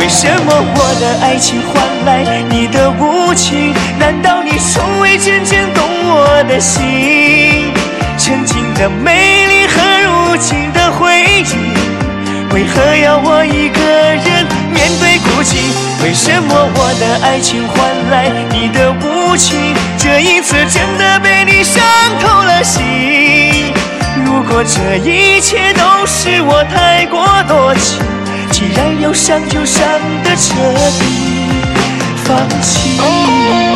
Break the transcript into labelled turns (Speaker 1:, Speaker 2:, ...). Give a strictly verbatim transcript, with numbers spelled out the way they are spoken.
Speaker 1: 为什么我的爱情换来你的无情？难道你从未真正懂我的心？曾经的美丽和如今的回忆，为何要我一个人面对孤寂？为什么我的爱情换来你的无情？这一次真的被你伤透了心。如果这一切都是我太过多情，既然有伤就伤得彻底，放弃。